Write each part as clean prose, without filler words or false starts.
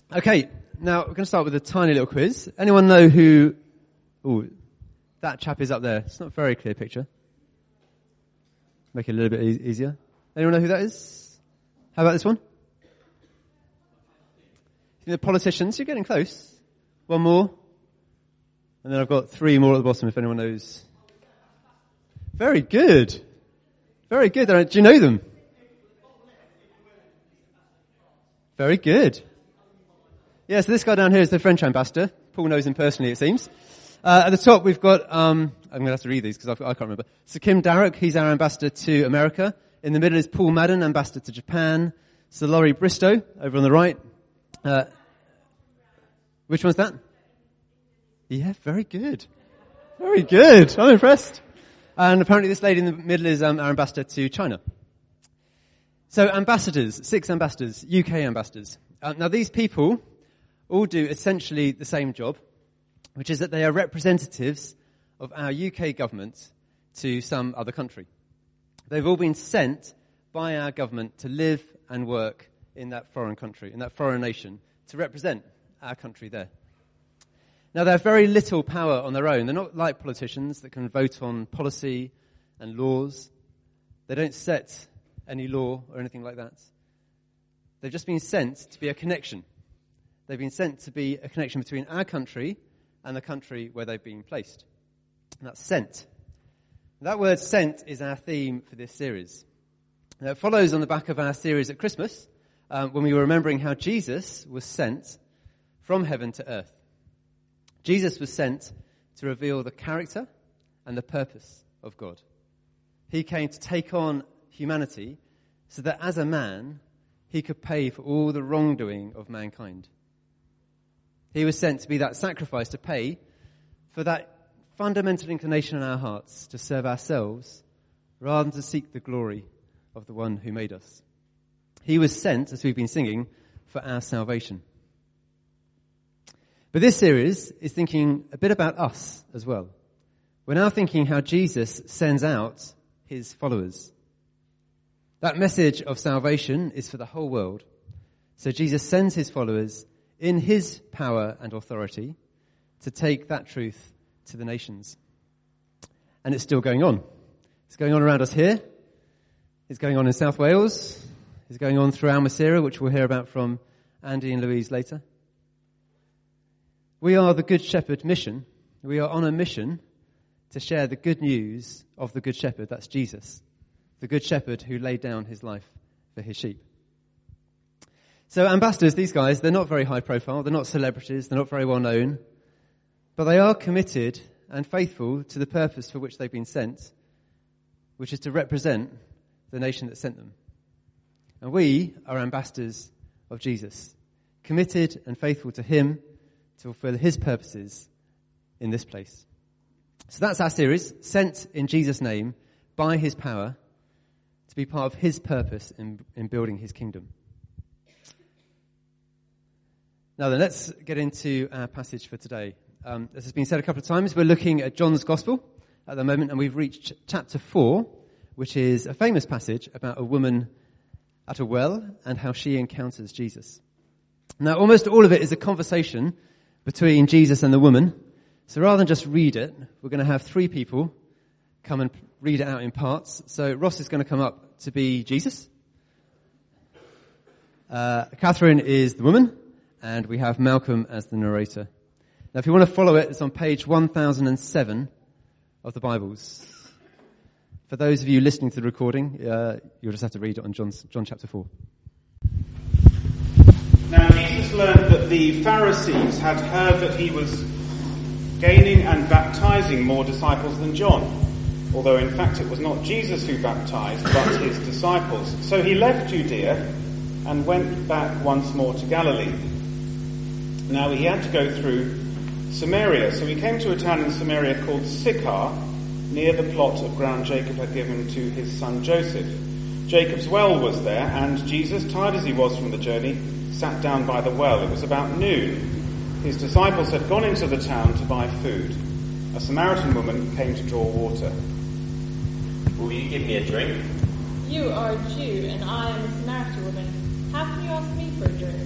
Okay, now we're going to start with a tiny little quiz. Anyone know who... Oh, that chap is up there. It's not a very clear picture. Make it a little bit easier. Anyone know who that is? How about this one? The politicians, you're getting close. One more. And then I've got three more at the bottom if anyone knows. Very good. Very good. Do you know them? Very good. Yeah, so this guy down here is the French ambassador. Paul knows him personally, it seems. At the top we've got, I'm going to have to read these because I can't remember. Sir Kim Darroch, he's our ambassador to America. In the middle is Paul Madden, ambassador to Japan. Sir Laurie Bristow, over on the right. Which one's that? Yeah, very good. Very good. I'm impressed. And apparently this lady in the middle is our ambassador to China. So ambassadors, 6 ambassadors, UK ambassadors. Now these people all do essentially the same job, which is that they are representatives of our UK government to some other country. They've all been sent by our government to live and work in that foreign country, in that foreign nation, to represent our country there. Now, they have very little power on their own. They're not like politicians that can vote on policy and laws. They don't set any law or anything like that. They've just been sent to be a connection. They've been sent to be a connection between our country and the country where they've been placed. And that's sent. That word sent is our theme for this series. Now, it follows on the back of our series at Christmas, when we were remembering how Jesus was sent from heaven to earth. Jesus was sent to reveal the character and the purpose of God. He came to take on humanity so that as a man, he could pay for all the wrongdoing of mankind. He was sent to be that sacrifice to pay for that fundamental inclination in our hearts to serve ourselves rather than to seek the glory of the one who made us. He was sent, as we've been singing, for our salvation. But this series is thinking a bit about us as well. We're now thinking how Jesus sends out his followers. That message of salvation is for the whole world. So Jesus sends his followers in his power and authority to take that truth to the nations. And it's still going on. It's going on around us here. It's going on in South Wales. It's going on through Almasira, which we'll hear about from Andy and Louise later. We are the Good Shepherd mission. We are on a mission to share the good news of the Good Shepherd. That's Jesus, the Good Shepherd who laid down his life for his sheep. So ambassadors, these guys, they're not very high profile. They're not celebrities. They're not very well known. But they are committed and faithful to the purpose for which they've been sent, which is to represent the nation that sent them. And we are ambassadors of Jesus, committed and faithful to him to fulfill his purposes in this place. So that's our series, sent in Jesus' name, by his power, to be part of his purpose in building his kingdom. Now then, let's get into our passage for today. As has been said a couple of times, we're looking at John's Gospel at the moment, and we've reached chapter 4, which is a famous passage about a woman at a well and how she encounters Jesus. Now, almost all of it is a conversation between Jesus and the woman. So rather than just read it, we're going to have 3 people come and read it out in parts. So Ross is going to come up to be Jesus. Catherine is the woman, and we have Malcolm as the narrator. Now, if you want to follow it, it's on page 1007 of the Bibles. For those of you listening to the recording, you'll just have to read it on John chapter 4. Now Jesus learned that the Pharisees had heard that he was gaining and baptizing more disciples than John, although in fact it was not Jesus who baptized, but his disciples. So he left Judea and went back once more to Galilee. Now he had to go through Samaria, so he came to a town in Samaria called Sychar, near the plot of ground Jacob had given to his son Joseph. Jacob's well was there, and Jesus, tired as he was from the journey, sat down by the well. It was about noon. His disciples had gone into the town to buy food. A Samaritan woman came to draw water. Will you give me a drink? You are a Jew, and I am a Samaritan woman. How can you ask me for a drink?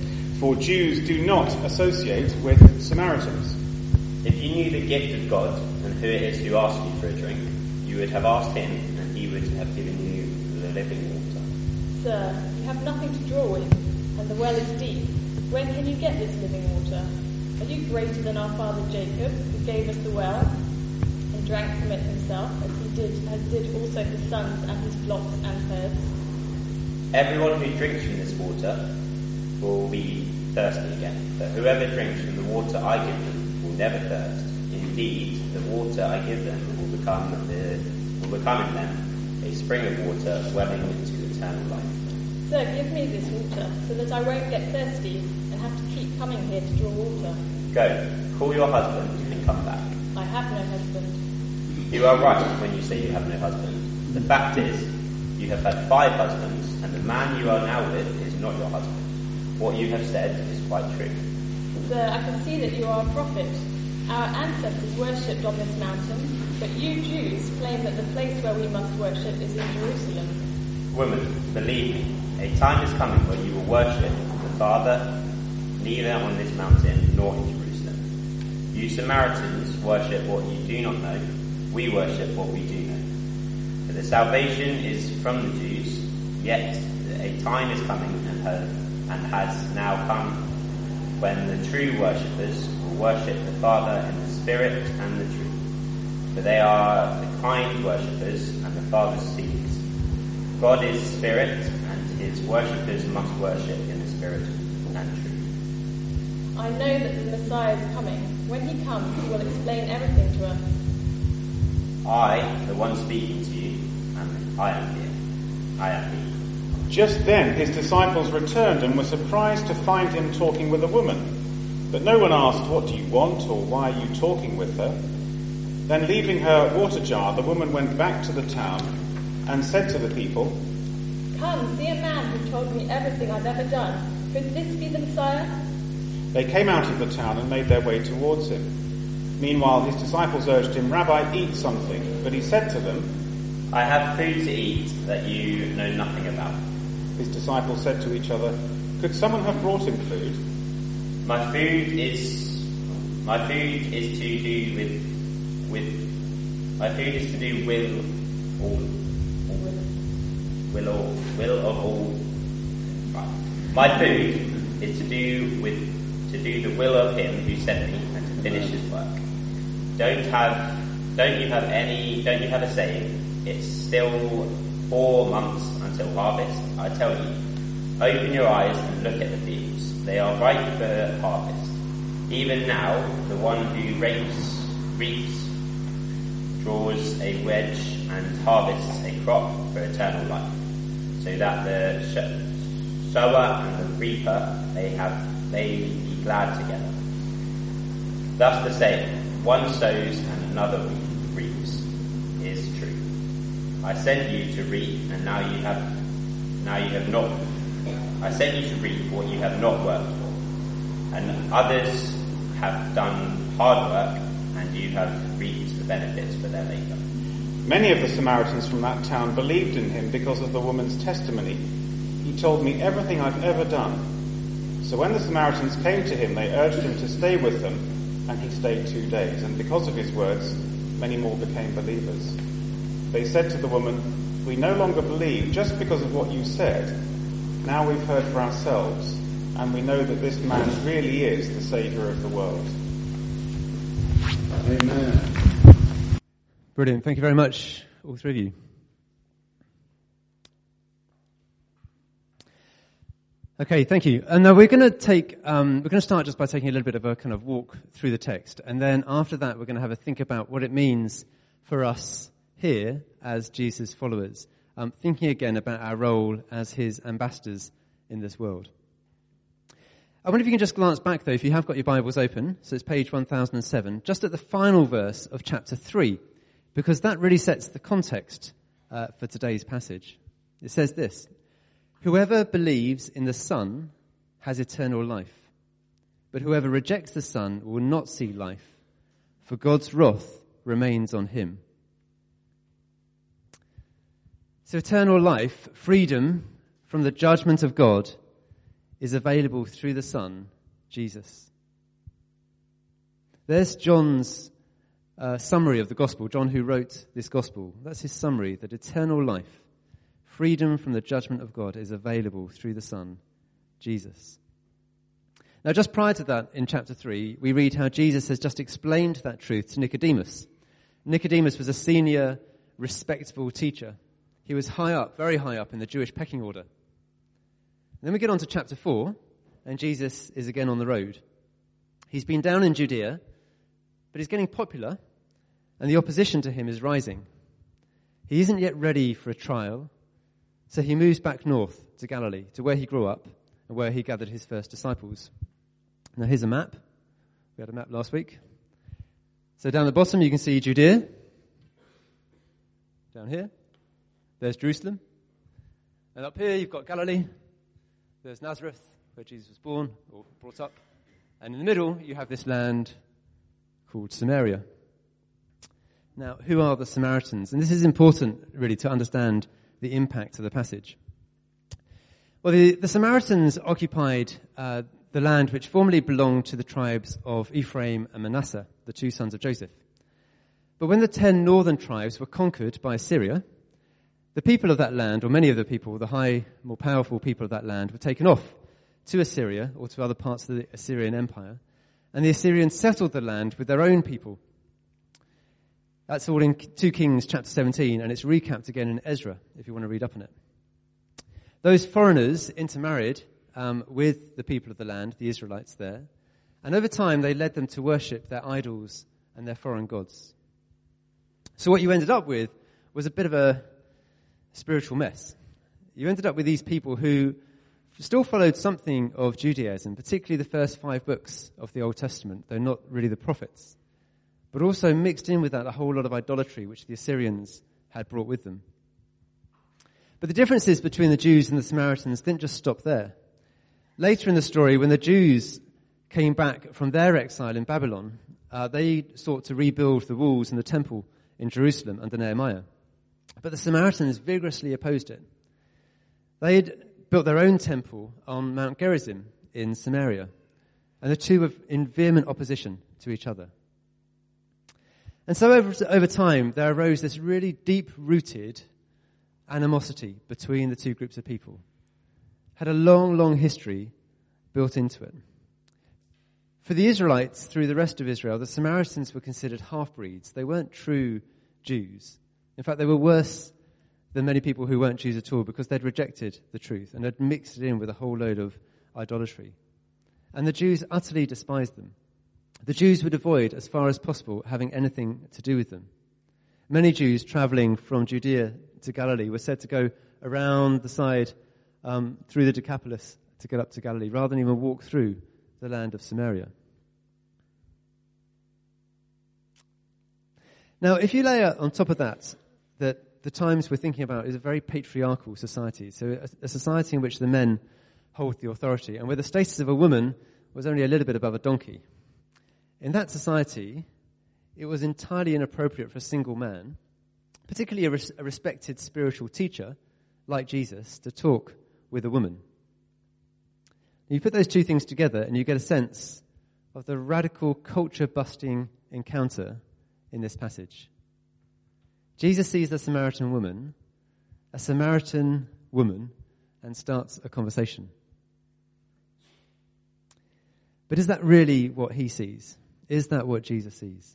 for Jews do not associate with Samaritans. If you knew the gift of God and who it is who asks you for a drink, you would have asked him and he would have given you the living water. Sir, you have nothing to draw with, and the well is deep. Where can you get this living water? Are you greater than our father Jacob, who gave us the well and drank from it himself, as did also his sons and his flocks and herds? Everyone who drinks from this water will be thirsty again, but whoever drinks from the water I give them will never thirst. Indeed, the water I give them will become in them a spring of water welling into eternal life. Sir, give me this water, so that I won't get thirsty and have to keep coming here to draw water. Go, call your husband and come back. I have no husband. You are right when you say you have no husband. The fact is, you have had 5 husbands, and the man you are now with is not your husband. What you have said is quite true. Sir, I can see that you are a prophet. Our ancestors worshipped on this mountain, but you Jews claim that the place where we must worship is in Jerusalem. Woman, believe me, a time is coming when you will worship the Father neither on this mountain nor in Jerusalem. You Samaritans worship what you do not know, we worship what we do know. For the salvation is from the Jews, yet a time is coming and has now come when the true worshippers will worship the Father in the Spirit and the truth. For they are the kind worshippers and the Father's seeds. God is Spirit, and his worshippers must worship in the Spirit and truth. I know that the Messiah is coming. When he comes, he will explain everything to us. I, the one speaking to you, I am here. I am he. Just then his disciples returned and were surprised to find him talking with a woman. But no one asked, "What do you want?" or "Why are you talking with her?" Then leaving her water jar, the woman went back to the town and said to the people, "Come, see a man who told me everything I've ever done. Could this be the Messiah?" They came out of the town and made their way towards him. Meanwhile his disciples urged him, "Rabbi, eat something." But he said to them, I have food to eat that you know nothing about. His disciples said to each other, "Could someone have brought him food?" My food is to do will of all. Right. My food is to do the will of him who sent me and to finish his work. Don't you have a saying? It's still 4 months until harvest. I tell you, open your eyes and look at the fields. They are ripe for harvest. Even now, the one who reaps, draws a wedge and harvests a crop for eternal life, so that the sower and the reaper may be glad together. Thus the saying, one sows and another reaps, is true. I sent you to reap, and now you have not. I sent you to reap what you have not worked for, and others have done hard work, and you have reaped the benefits for their labor. Many of the Samaritans from that town believed in him because of the woman's testimony. He told me everything I've ever done. So when the Samaritans came to him, they urged him to stay with them, and he stayed 2 days. And because of his words, many more became believers. They said to the woman, "We no longer believe just because of what you said. Now we've heard for ourselves, and we know that this man really is the Saviour of the world." Amen. Brilliant. Thank you very much, all three of you. Okay, thank you. And now we're going to start just by taking a little bit of a kind of walk through the text. And then after that, we're going to have a think about what it means for us here as Jesus' followers, thinking again about our role as his ambassadors in this world. I wonder if you can just glance back, though, if you have got your Bibles open. So it's page 1007, just at the final verse of chapter 3, because that really sets the context for today's passage. It says this: "Whoever believes in the Son has eternal life, but whoever rejects the Son will not see life, for God's wrath remains on him." So eternal life, freedom from the judgment of God, is available through the Son, Jesus. There's John's summary of the gospel. John, who wrote this gospel, that's his summary, that eternal life, freedom from the judgment of God, is available through the Son, Jesus. Now, just prior to that, in chapter 3, we read how Jesus has just explained that truth to Nicodemus. Nicodemus was a senior, respectable teacher. He was high up, very high up in the Jewish pecking order. And then we get on to chapter 4, and Jesus is again on the road. He's been down in Judea, but he's getting popular, and the opposition to him is rising. He isn't yet ready for a trial, so he moves back north to Galilee, to where he grew up and where he gathered his first disciples. Now here's a map. We had a map last week. So down the bottom you can see Judea. Down here, there's Jerusalem. And up here you've got Galilee. There's Nazareth, where Jesus was born or brought up. And in the middle you have this land called Samaria. Now, who are the Samaritans? And this is important, really, to understand the impact of the passage. Well, the Samaritans occupied the land which formerly belonged to the tribes of Ephraim and Manasseh, the two sons of Joseph. But when the 10 northern tribes were conquered by Assyria, the people of that land, or many of the people, the high, more powerful people of that land, were taken off to Assyria or to other parts of the Assyrian Empire, and the Assyrians settled the land with their own people. That's all in 2 Kings chapter 17, and it's recapped again in Ezra, if you want to read up on it. Those foreigners intermarried with the people of the land, the Israelites there, and over time they led them to worship their idols and their foreign gods. So what you ended up with was a bit of a spiritual mess. You ended up with these people who still followed something of Judaism, particularly the first 5 books of the Old Testament, though not really the prophets, but also mixed in with that a whole lot of idolatry which the Assyrians had brought with them. But the differences between the Jews and the Samaritans didn't just stop there. Later in the story, when the Jews came back from their exile in Babylon, they sought to rebuild the walls and the temple in Jerusalem under Nehemiah. But the Samaritans vigorously opposed it. They had built their own temple on Mount Gerizim in Samaria, and the two were in vehement opposition to each other. And so over time, there arose this really deep-rooted animosity between the two groups of people. Had a long, long history built into it. For the Israelites, through the rest of Israel, the Samaritans were considered half-breeds. They weren't true Jews. In fact, they were worse than many people who weren't Jews at all because they'd rejected the truth and had mixed it in with a whole load of idolatry. And the Jews utterly despised them. The Jews would avoid, as far as possible, having anything to do with them. Many Jews travelling from Judea to Galilee were said to go around the side through the Decapolis to get up to Galilee, rather than even walk through the land of Samaria. Now, if you layer on top of that the times we're thinking about is a very patriarchal society, so a society in which the men hold the authority, and where the status of a woman was only a little bit above a donkey. In that society, it was entirely inappropriate for a single man, particularly a respected spiritual teacher like Jesus, to talk with a woman. You put those two things together and you get a sense of the radical culture-busting encounter in this passage. Jesus sees the Samaritan woman, a Samaritan woman, and starts a conversation. But is that really what he sees? Is that what Jesus sees?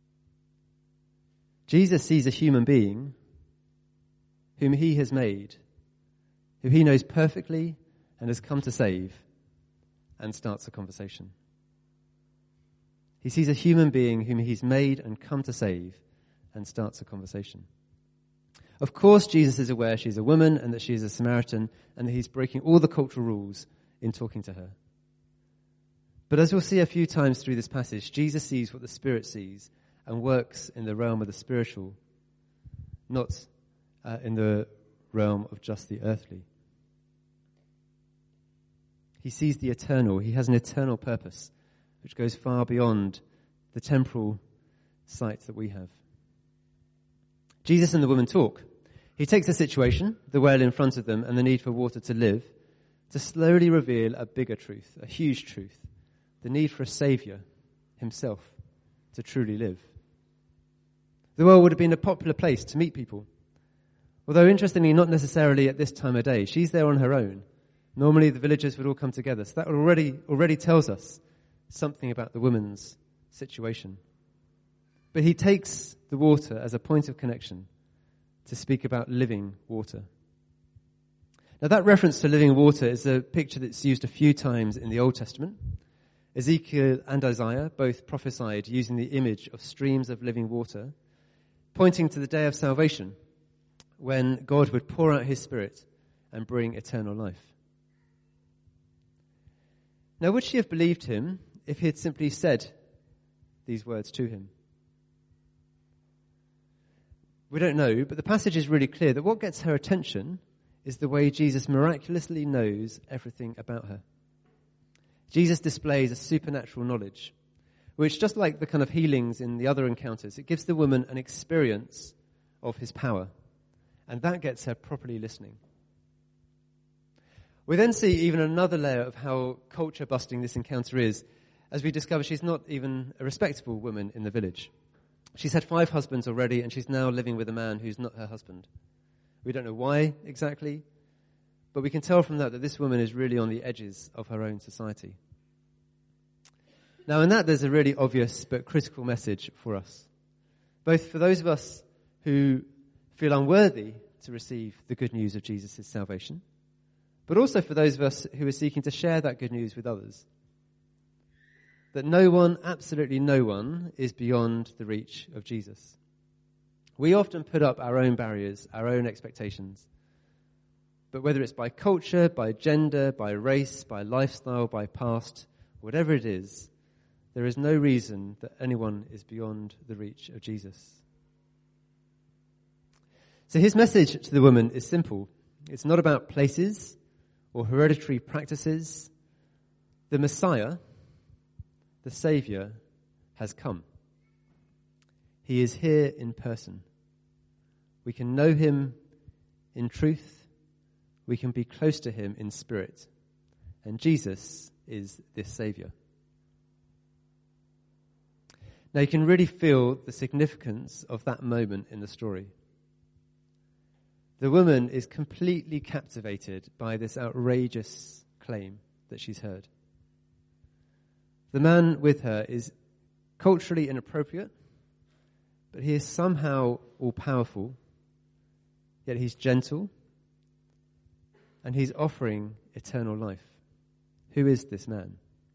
Jesus sees a human being whom he has made, who he knows perfectly and has come to save, and starts a conversation. He sees a human being whom he's made and come to save, and starts a conversation. Of course, Jesus is aware she's a woman and that she is a Samaritan, and that he's breaking all the cultural rules in talking to her. But as we'll see a few times through this passage, Jesus sees what the Spirit sees and works in the realm of the spiritual, not in the realm of just the earthly. He sees the eternal. He has an eternal purpose which goes far beyond the temporal sight that we have. Jesus and the woman talk. He takes the situation, the well in front of them, and the need for water to live, to slowly reveal a bigger truth, a huge truth, the need for a saviour, himself, to truly live. The well would have been a popular place to meet people. Although, interestingly, not necessarily at this time of day. She's there on her own. Normally, the villagers would all come together. So that already tells us something about the woman's situation. But he takes the water as a point of connection to speak about living water. Now, that reference to living water is a picture that's used a few times in the Old Testament. Ezekiel and Isaiah both prophesied using the image of streams of living water, pointing to the day of salvation, when God would pour out his Spirit and bring eternal life. Now, would she have believed him if he had simply said these words to him? We don't know, but the passage is really clear that what gets her attention is the way Jesus miraculously knows everything about her. Jesus displays a supernatural knowledge, which, just like the kind of healings in the other encounters, it gives the woman an experience of his power. And that gets her properly listening. We then see even another layer of how culture-busting this encounter is, as we discover she's not even a respectable woman in the village. She's had 5 husbands already, and she's now living with a man who's not her husband. We don't know why exactly, but we can tell from that this woman is really on the edges of her own society. Now, in that, there's a really obvious but critical message for us, both for those of us who feel unworthy to receive the good news of Jesus' salvation, but also for those of us who are seeking to share that good news with others. That no one, absolutely no one, is beyond the reach of Jesus. We often put up our own barriers, our own expectations. But whether it's by culture, by gender, by race, by lifestyle, by past, whatever it is, there is no reason that anyone is beyond the reach of Jesus. So his message to the woman is simple. It's not about places or hereditary practices. The Messiah, the Saviour, has come. He is here in person. We can know him in truth. We can be close to him in spirit. And Jesus is this Saviour. Now you can really feel the significance of that moment in the story. The woman is completely captivated by this outrageous claim that she's heard. The man with her is culturally inappropriate, but he is somehow all-powerful, yet he's gentle, and he's offering eternal life. Who is this man?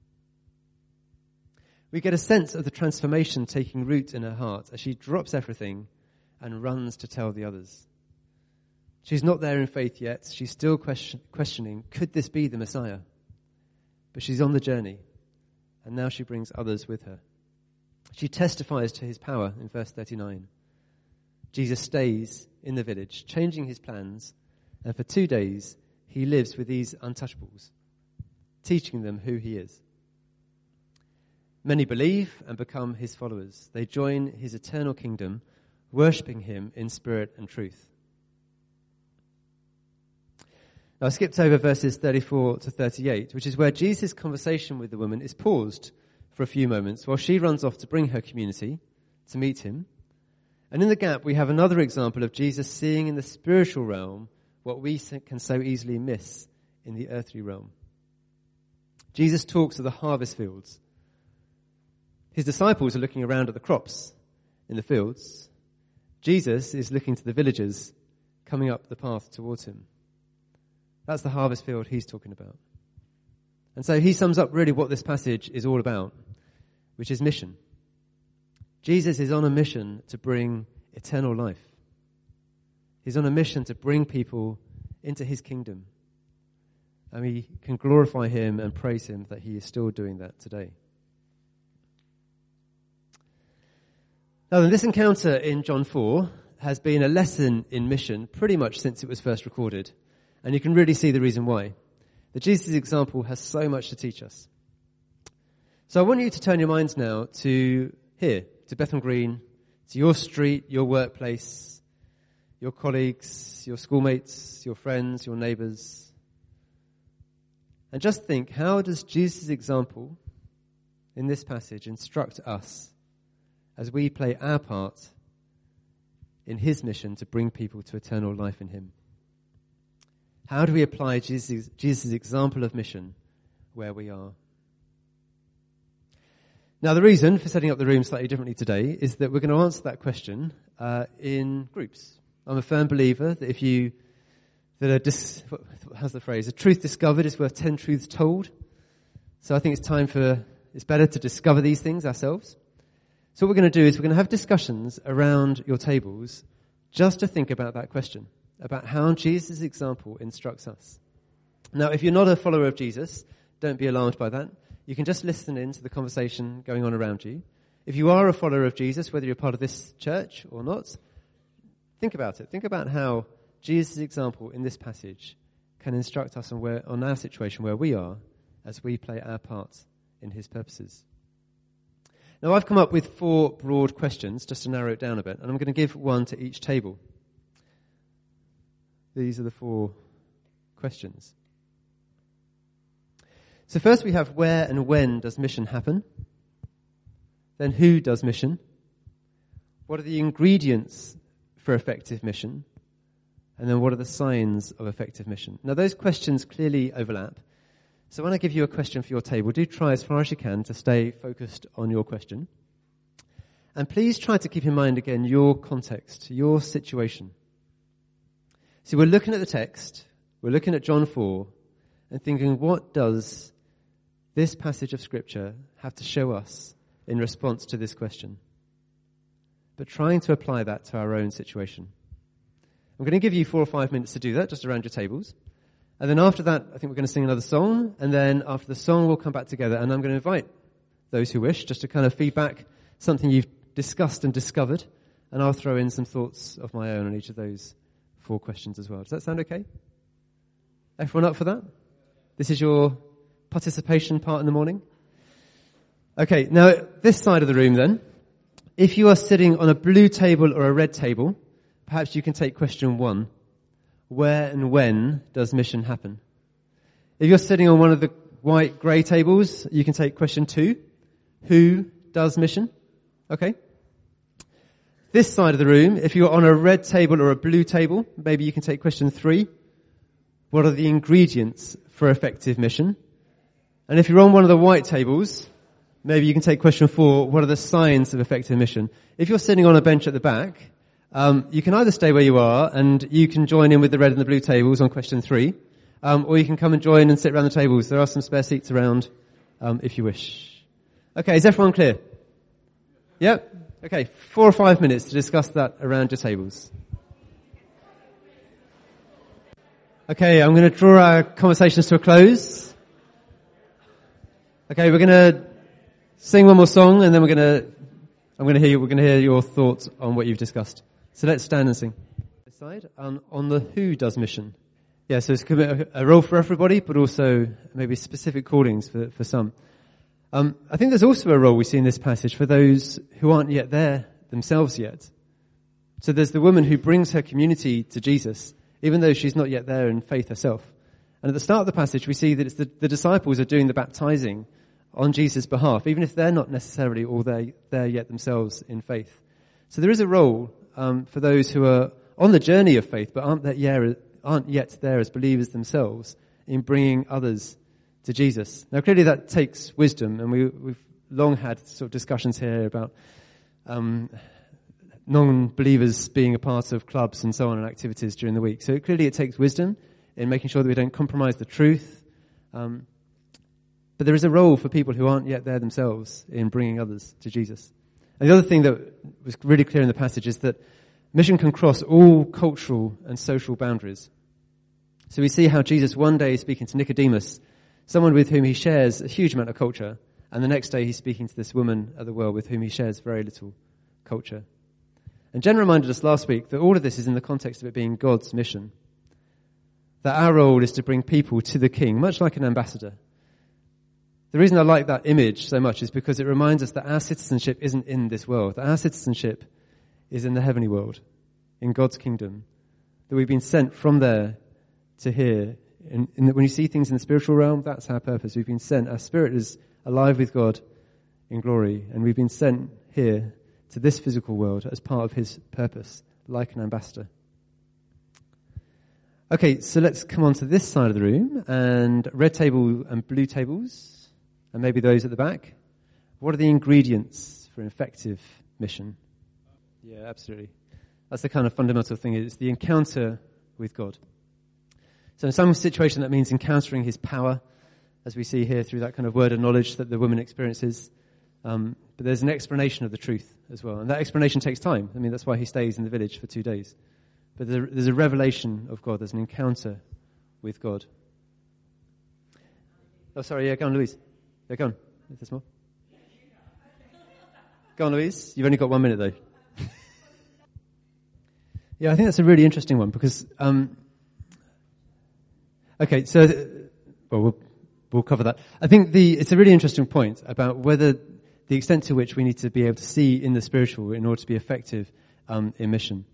We get a sense of the transformation taking root in her heart as she drops everything and runs to tell the others. She's not there in faith yet. She's still questioning, could this be the Messiah? But she's on the journey, and now she brings others with her. She testifies to his power in verse 39. Jesus stays in the village, changing his plans, and for 2 days he lives with these untouchables, teaching them who he is. Many believe and become his followers. They join his eternal kingdom, worshipping him in spirit and truth. Now, I skipped over verses 34 to 38, which is where Jesus' conversation with the woman is paused for a few moments while she runs off to bring her community to meet him. And in the gap, we have another example of Jesus seeing in the spiritual realm what we can so easily miss in the earthly realm. Jesus talks of the harvest fields. His disciples are looking around at the crops in the fields. Jesus is looking to the villagers coming up the path towards him. That's the harvest field he's talking about. And so he sums up really what this passage is all about, which is mission. Jesus is on a mission to bring eternal life. He's on a mission to bring people into his kingdom. And we can glorify him and praise him that he is still doing that today. Now, this encounter in John 4 has been a lesson in mission pretty much since it was first recorded. And you can really see the reason why. The Jesus example has so much to teach us. So I want you to turn your minds now to here, to Bethnal Green, to your street, your workplace, your colleagues, your schoolmates, your friends, your neighbours. And just think, how does Jesus' example in this passage instruct us as we play our part in his mission to bring people to eternal life in him? How do we apply Jesus' example of mission where we are? Now, the reason for setting up the room slightly differently today is that we're going to answer that question in groups. I'm a firm believer that how's the phrase? A truth discovered is worth 10 truths told. So I think it's better to discover these things ourselves. So what we're going to do is we're going to have discussions around your tables just to think about that question, about how Jesus' example instructs us. Now, if you're not a follower of Jesus, don't be alarmed by that. You can just listen in to the conversation going on around you. If you are a follower of Jesus, whether you're part of this church or not, think about it. Think about how Jesus' example in this passage can instruct us on our situation where we are as we play our part in his purposes. Now, I've come up with 4 broad questions just to narrow it down a bit, and I'm going to give one to each table. These are the 4 questions. So first we have where and when does mission happen? Then who does mission? What are the ingredients for effective mission? And then what are the signs of effective mission? Now those questions clearly overlap. So when I give you a question for your table, do try as far as you can to stay focused on your question. And please try to keep in mind again your context, your situation. So we're looking at the text, we're looking at John 4, and thinking, what does this passage of Scripture have to show us in response to this question? But trying to apply that to our own situation. I'm going to give you 4 or 5 minutes to do that, just around your tables. And then after that, I think we're going to sing another song. And then after the song, we'll come back together. And I'm going to invite those who wish just to kind of feedback something you've discussed and discovered. And I'll throw in some thoughts of my own on each of those 4 questions as well. Does that sound okay? Everyone up for that? This is your participation part in the morning? Okay, now this side of the room then. If you are sitting on a blue table or a red table, perhaps you can take question 1. Where and when does mission happen? If you're sitting on one of the white grey tables, you can take question 2. Who does mission? Okay. This side of the room, if you're on a red table or a blue table, maybe you can take question 3. What are the ingredients for effective mission? And if you're on one of the white tables, maybe you can take question 4. What are the signs of effective mission? If you're sitting on a bench at the back, you can either stay where you are and you can join in with the red and the blue tables on question 3, or you can come and join and sit around the tables. There are some spare seats around, if you wish. Okay, is everyone clear? Yep. Okay, 4 or 5 minutes to discuss that around your tables. Okay, I'm going to draw our conversations to a close. Okay, we're going to sing one more song, and then we're going to hear your thoughts on what you've discussed. So let's stand and sing. This side, on the who does mission. Yeah, so it's a role for everybody, but also maybe specific callings for some. I think there's also a role we see in this passage for those who aren't yet there themselves yet. So there's the woman who brings her community to Jesus, even though she's not yet there in faith herself. And at the start of the passage, we see that it's the disciples are doing the baptizing on Jesus' behalf, even if they're not necessarily all there yet themselves in faith. So there is a role for those who are on the journey of faith, but aren't yet there as believers themselves in bringing others to Jesus. Now, clearly that takes wisdom, and we've long had sort of discussions here about non-believers being a part of clubs and so on and activities during the week. So clearly it takes wisdom in making sure that we don't compromise the truth. But there is a role for people who aren't yet there themselves in bringing others to Jesus. And the other thing that was really clear in the passage is that mission can cross all cultural and social boundaries. So we see how Jesus one day is speaking to Nicodemus, someone with whom he shares a huge amount of culture, and the next day he's speaking to this woman at the well with whom he shares very little culture. And Jen reminded us last week that all of this is in the context of it being God's mission. That our role is to bring people to the King, much like an ambassador. The reason I like that image so much is because it reminds us that our citizenship isn't in this world, that our citizenship is in the heavenly world, in God's kingdom, that we've been sent from there to here When you see things in the spiritual realm, that's our purpose. We've been sent. Our spirit is alive with God in glory, and we've been sent here to this physical world as part of his purpose, like an ambassador. Okay, so let's come on to this side of the room, and red table and blue tables, and maybe those at the back. What are the ingredients for an effective mission? Yeah, absolutely. That's the kind of fundamental thing. It's the encounter with God. So in some situation that means encountering his power, as we see here through that kind of word of knowledge that the woman experiences. But there's an explanation of the truth as well. And that explanation takes time. I mean, that's why he stays in the village for 2 days. But there's a revelation of God. There's an encounter with God. Oh, sorry. Yeah, go on, Louise. Yeah, go on. If there's more. Go on, Louise. You've only got 1 minute, though. Yeah, I think that's a really interesting one because, okay, so, we'll cover that. I think it's a really interesting point about whether the extent to which we need to be able to see in the spiritual in order to be effective in mission.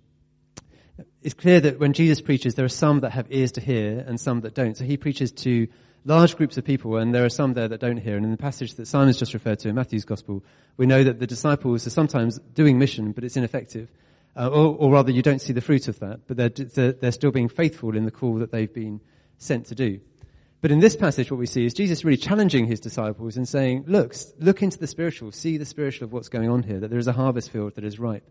It's clear that when Jesus preaches, there are some that have ears to hear and some that don't. So he preaches to large groups of people, and there are some there that don't hear. And in the passage that Simon's just referred to in Matthew's Gospel, we know that the disciples are sometimes doing mission, but it's ineffective. Or rather, you don't see the fruit of that, but they're still being faithful in the call that they've been sent to do. But in this passage, what we see is Jesus really challenging his disciples and saying, look into the spiritual, see the spiritual of what's going on here, that there is a harvest field that is ripe.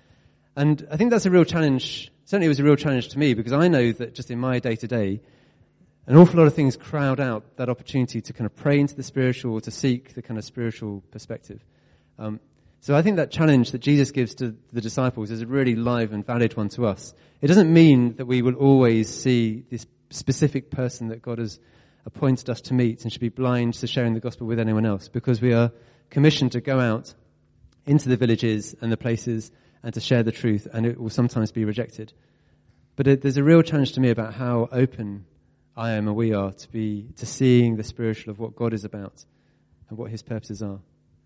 And I think that's a real challenge. Certainly it was a real challenge to me because I know that just in my day-to-day, an awful lot of things crowd out that opportunity to kind of pray into the spiritual or to seek the kind of spiritual perspective. So I think that challenge that Jesus gives to the disciples is a really live and valid one to us. It doesn't mean that we will always see this specific person that God has appointed us to meet and should be blind to sharing the gospel with anyone else, because we are commissioned to go out into the villages and the places and to share the truth, and it will sometimes be rejected. But there's a real challenge to me about how open I am and we are to seeing the spiritual of what God is about and what his purposes are.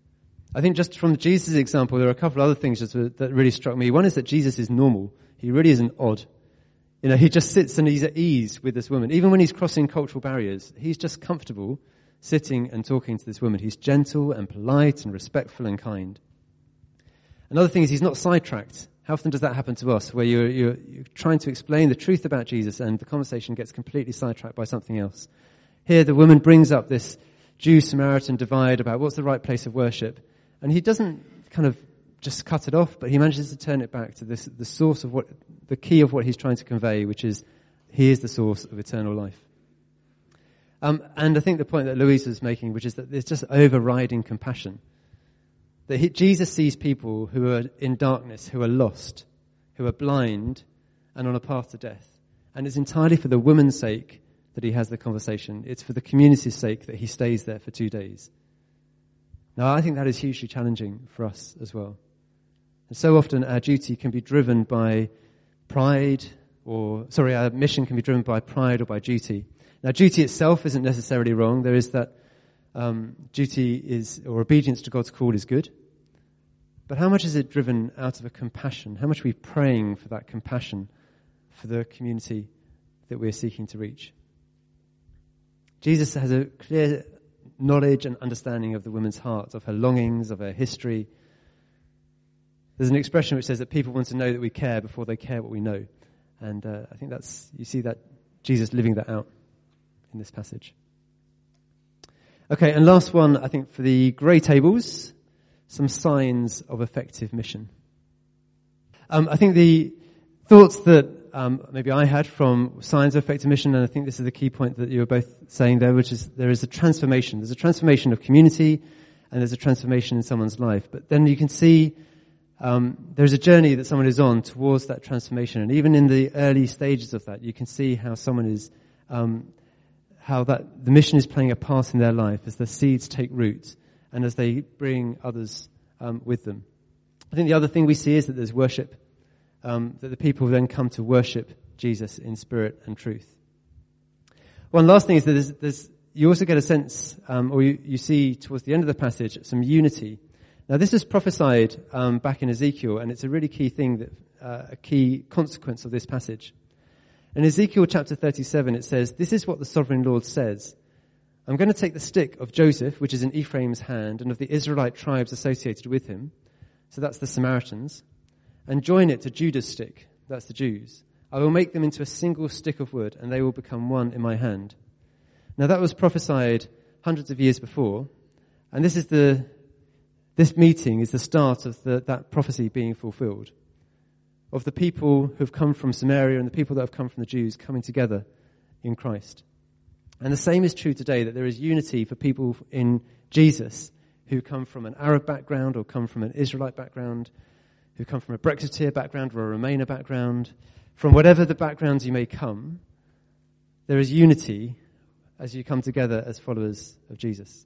I think just from Jesus' example, there are a couple of other things that really struck me. One is that Jesus is normal. He really isn't odd. He just sits and he's at ease with this woman. Even when he's crossing cultural barriers, he's just comfortable sitting and talking to this woman. He's gentle and polite and respectful and kind. Another thing is he's not sidetracked. How often does that happen to us, where you're trying to explain the truth about Jesus and the conversation gets completely sidetracked by something else? Here, the woman brings up this Jew-Samaritan divide about what's the right place of worship, and he doesn't kind of just cut it off, but he manages to turn it back to the source of the key of what he's trying to convey, which is he is the source of eternal life. And I think the point that Louise was making, which is that there's just overriding compassion. That Jesus sees people who are in darkness, who are lost, who are blind, and on a path to death. And it's entirely for the woman's sake that he has the conversation. It's for the community's sake that he stays there for 2 days. Now, I think that is hugely challenging for us as well. And so often our duty can be driven by our mission can be driven by pride or by duty. Now, duty itself isn't necessarily wrong. There is that duty or obedience to God's call is good. But how much is it driven out of a compassion? How much are we praying for that compassion for the community that we're seeking to reach? Jesus has a clear knowledge and understanding of the woman's heart, of her longings, of her history. There's an expression which says that people want to know that we care before they care what we know. And I think you see that Jesus living that out in this passage. Okay, and last one, I think, for the grey tables, some signs of effective mission. I think the thoughts that maybe I had from signs of effective mission, and I think this is the key point that you were both saying there, which is there is a transformation. There's a transformation of community, and there's a transformation in someone's life. But then you can see there's a journey that someone is on towards that transformation. And even in the early stages of that, you can see how someone is, the mission is playing a part in their life as the seeds take root and as they bring others with them. I think the other thing we see is that there's worship, that the people then come to worship Jesus in spirit and truth. One last thing is that you also get a sense, or you see towards the end of the passage, some unity. Now, this is prophesied back in Ezekiel, and it's a really key thing, a key consequence of this passage. In Ezekiel chapter 37, it says, "This is what the sovereign Lord says. I'm going to take the stick of Joseph, which is in Ephraim's hand, and of the Israelite tribes associated with him," so that's the Samaritans, "and join it to Judah's stick," that's the Jews. "I will make them into a single stick of wood, and they will become one in my hand." Now that was prophesied hundreds of years before, and this meeting is the start of that prophecy being fulfilled, of the people who have come from Samaria and the people that have come from the Jews coming together in Christ. And the same is true today, that there is unity for people in Jesus who come from an Arab background or come from an Israelite background, who come from a Brexiteer background or a Remainer background. From whatever the backgrounds you may come, there is unity as you come together as followers of Jesus.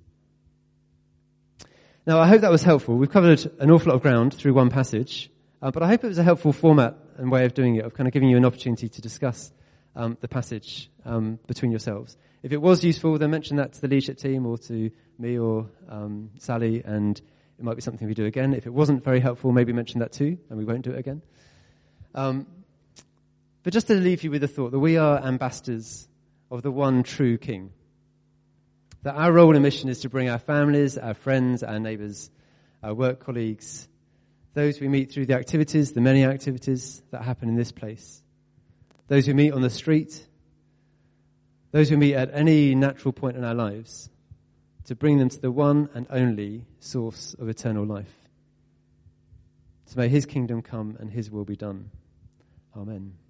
Now, I hope that was helpful. We've covered an awful lot of ground through one passage, but I hope it was a helpful format and way of doing it, of kind of giving you an opportunity to discuss the passage between yourselves. If it was useful, then mention that to the leadership team or to me or Sally, and it might be something we do again. If it wasn't very helpful, maybe mention that too, and we won't do it again. But just to leave you with the thought that we are ambassadors of the one true King. That our role and mission is to bring our families, our friends, our neighbours, our work colleagues, those we meet through the activities, the many activities that happen in this place, those we meet on the street, those we meet at any natural point in our lives, to bring them to the one and only source of eternal life. So may his kingdom come and his will be done. Amen.